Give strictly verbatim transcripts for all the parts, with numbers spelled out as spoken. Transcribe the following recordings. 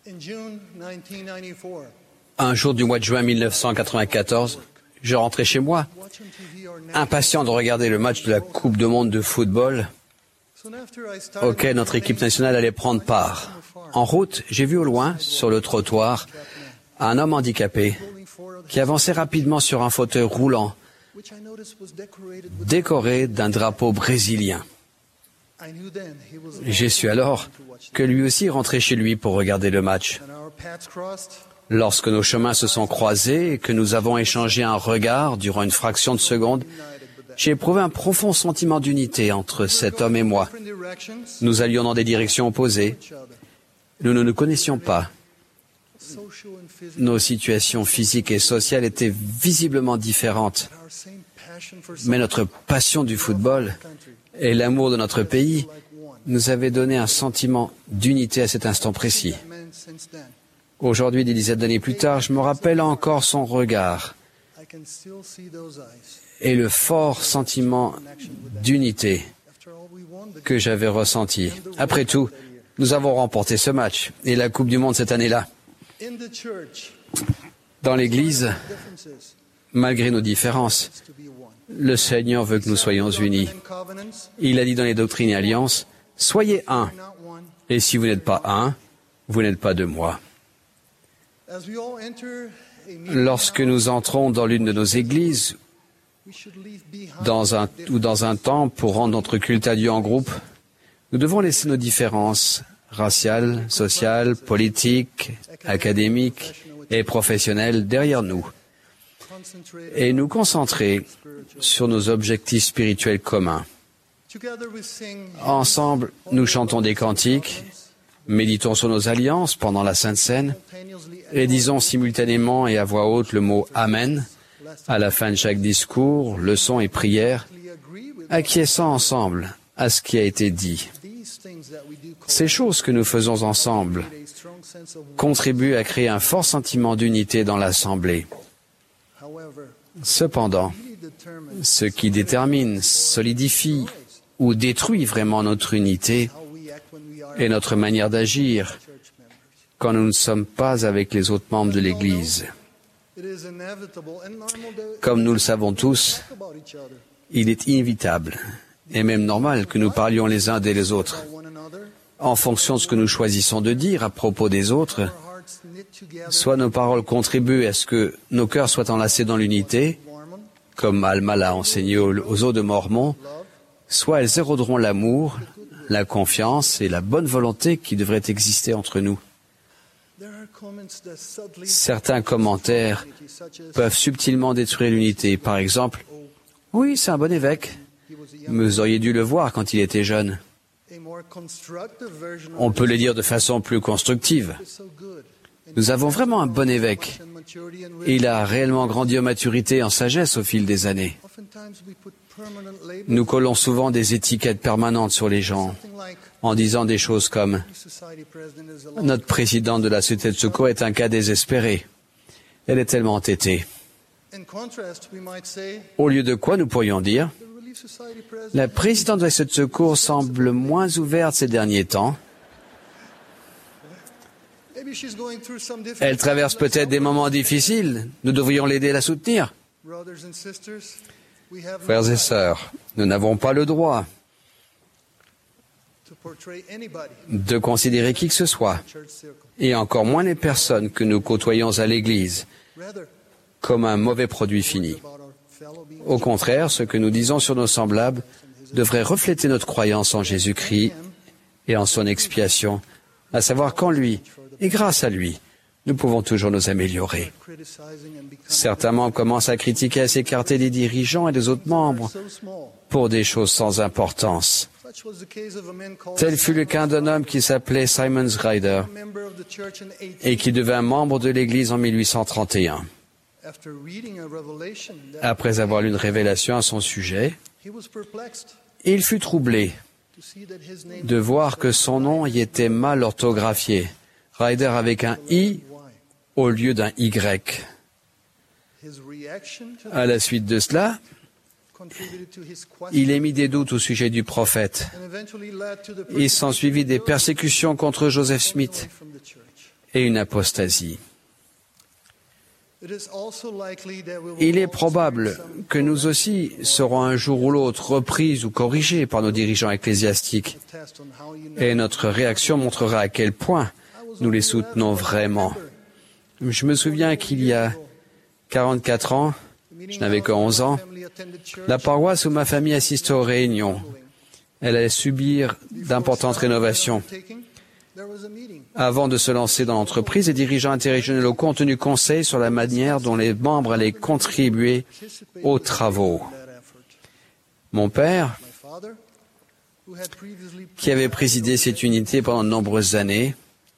Un jour du mois de juin mille neuf cent quatre-vingt-quatorze, je rentrais chez moi, impatient de regarder le match de la Coupe du monde de football auquel notre équipe nationale allait prendre part. En route, j'ai vu au loin, sur le trottoir, un homme handicapé qui avançait rapidement sur un fauteuil roulant, décoré d'un drapeau brésilien. J'ai su alors que lui aussi rentrait chez lui pour regarder le match. Lorsque nos chemins se sont croisés et que nous avons échangé un regard durant une fraction de seconde, j'ai éprouvé un profond sentiment d'unité entre cet homme et moi. Nous allions dans des directions opposées. Nous ne nous connaissions pas. Nos situations physiques et sociales étaient visiblement différentes. Mais notre passion du football et l'amour de notre pays nous avaient donné un sentiment d'unité à cet instant précis. Aujourd'hui, des dizaines d'années plus tard, je me rappelle encore son regard et le fort sentiment d'unité que j'avais ressenti. Après tout, nous avons remporté ce match et la Coupe du monde cette année-là. Dans l'Église, malgré nos différences, le Seigneur veut que nous soyons unis. Il a dit dans les Doctrines et Alliances, « Soyez un, et si vous n'êtes pas un, vous n'êtes pas de moi. » Lorsque nous entrons dans l'une de nos églises dans un, ou dans un temple pour rendre notre culte à Dieu en groupe, nous devons laisser nos différences raciales, sociales, politiques, académiques et professionnelles derrière nous et nous concentrer sur nos objectifs spirituels communs. Ensemble, nous chantons des cantiques, méditons sur nos alliances pendant la Sainte Seine et disons simultanément et à voix haute le mot « Amen » à la fin de chaque discours, leçon et prière, acquiesçant ensemble à ce qui a été dit. Ces choses que nous faisons ensemble contribuent à créer un fort sentiment d'unité dans l'Assemblée. Cependant, ce qui détermine, solidifie ou détruit vraiment notre unité est notre manière d'agir quand nous ne sommes pas avec les autres membres de l'Église. Comme nous le savons tous, il est inévitable et même normal que nous parlions les uns des autres. En fonction de ce que nous choisissons de dire à propos des autres, soit nos paroles contribuent à ce que nos cœurs soient enlacés dans l'unité, comme Alma l'a enseigné aux eaux de Mormon, soit elles éroderont l'amour, la confiance et la bonne volonté qui devraient exister entre nous. Certains commentaires peuvent subtilement détruire l'unité. Par exemple, « Oui, c'est un bon évêque. Vous auriez dû le voir quand il était jeune. » On peut le dire de façon plus constructive. Nous avons vraiment un bon évêque. Il a réellement grandi en maturité et en sagesse au fil des années. Nous collons souvent des étiquettes permanentes sur les gens en disant des choses comme « Notre présidente de la Société de secours est un cas désespéré. Elle est tellement entêtée. » Au lieu de quoi nous pourrions dire « La présidente de la Société de secours semble moins ouverte ces derniers temps. Elle traverse peut-être des moments difficiles. Nous devrions l'aider et la soutenir. » Frères et sœurs, nous n'avons pas le droit de considérer qui que ce soit, et encore moins les personnes que nous côtoyons à l'Église, comme un mauvais produit fini. Au contraire, ce que nous disons sur nos semblables devrait refléter notre croyance en Jésus-Christ et en son expiation, à savoir qu'en lui, et grâce à lui, nous pouvons toujours nous améliorer. Certains membres commencent à critiquer et à s'écarter des dirigeants et des autres membres pour des choses sans importance. Tel fut le cas d'un homme qui s'appelait Simon Ryder et qui devint membre de l'Église en mille huit cent trente et un. Après avoir lu une révélation à son sujet, il fut troublé de voir que son nom y était mal orthographié. Ryder avec un I au lieu d'un Y. À la suite de cela, il émit des doutes au sujet du prophète. Il s'ensuivit des persécutions contre Joseph Smith et une apostasie. Il est probable que nous aussi serons un jour ou l'autre repris ou corrigés par nos dirigeants ecclésiastiques, et notre réaction montrera à quel point nous les soutenons vraiment. Je me souviens qu'il y a quarante-quatre ans, je n'avais que onze ans, la paroisse où ma famille assistait aux réunions, elle allait subir d'importantes rénovations. Avant de se lancer dans l'entreprise, les dirigeants interrégionaux locaux ont tenu conseil sur la manière dont les membres allaient contribuer aux travaux. Mon père, qui avait présidé cette unité pendant de nombreuses années,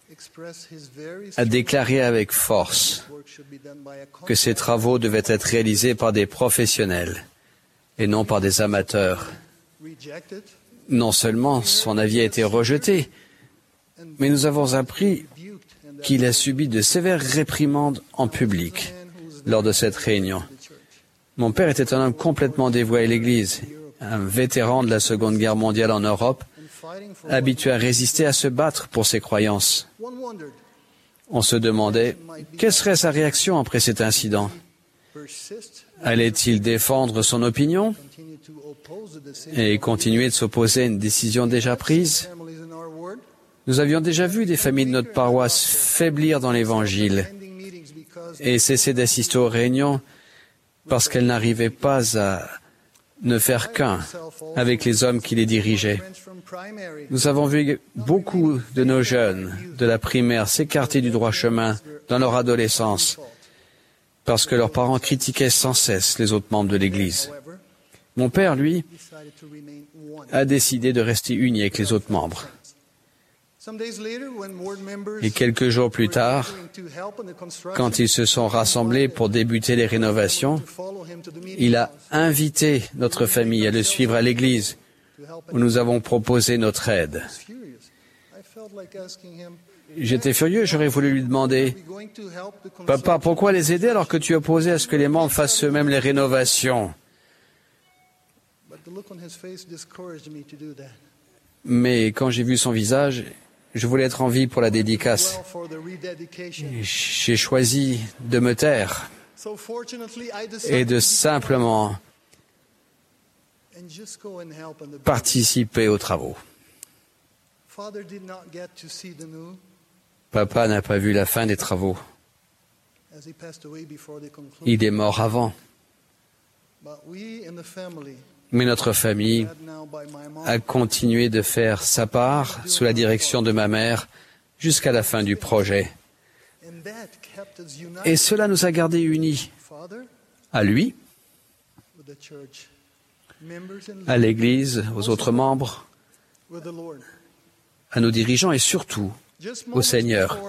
a déclaré avec force que ces travaux devaient être réalisés par des professionnels et non par des amateurs. Non seulement son avis a été rejeté, mais nous avons appris qu'il a subi de sévères réprimandes en public lors de cette réunion. Mon père était un homme complètement dévoué à l'Église, un vétéran de la Seconde Guerre mondiale en Europe, habitué à résister, à se battre pour ses croyances. On se demandait, quelle serait sa réaction après cet incident? Allait-il défendre son opinion et continuer de s'opposer à une décision déjà prise? Nous avions déjà vu des familles de notre paroisse faiblir dans l'Évangile et cesser d'assister aux réunions parce qu'elles n'arrivaient pas à ne faire qu'un avec les hommes qui les dirigeaient. Nous avons vu beaucoup de nos jeunes de la primaire s'écarter du droit chemin dans leur adolescence parce que leurs parents critiquaient sans cesse les autres membres de l'Église. Mon père, lui, a décidé de rester uni avec les autres membres. Et quelques jours plus tard, quand ils se sont rassemblés pour débuter les rénovations, il a invité notre famille à le suivre à l'église, où nous avons proposé notre aide. J'étais furieux, j'aurais voulu lui demander, « Papa, pourquoi les aider alors que tu es opposé à ce que les membres fassent eux-mêmes les rénovations ?» Mais quand j'ai vu son visage, je voulais être en vie pour la dédicace. J'ai choisi de me taire et de simplement participer aux travaux. Papa n'a pas vu la fin des travaux. Il est mort avant. Mais notre famille a continué de faire sa part sous la direction de ma mère jusqu'à la fin du projet. Et cela nous a gardés unis à lui, à l'Église, aux autres membres, à nos dirigeants et surtout au Seigneur.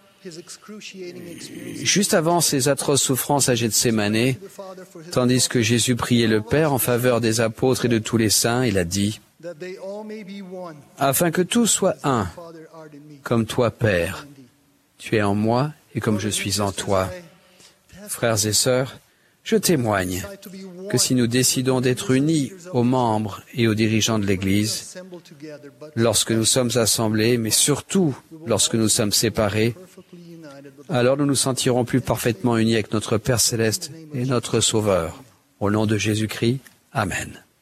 Juste avant ces atroces souffrances à Gethsémanée, tandis que Jésus priait le Père en faveur des apôtres et de tous les saints, il a dit, « Afin que tous soient un, comme toi, Père, tu es en moi et comme je suis en toi. » Frères et sœurs, je témoigne que si nous décidons d'être unis aux membres et aux dirigeants de l'Église, lorsque nous sommes assemblés, mais surtout lorsque nous sommes séparés, alors nous nous sentirons plus parfaitement unis avec notre Père céleste et notre Sauveur. Au nom de Jésus-Christ, Amen.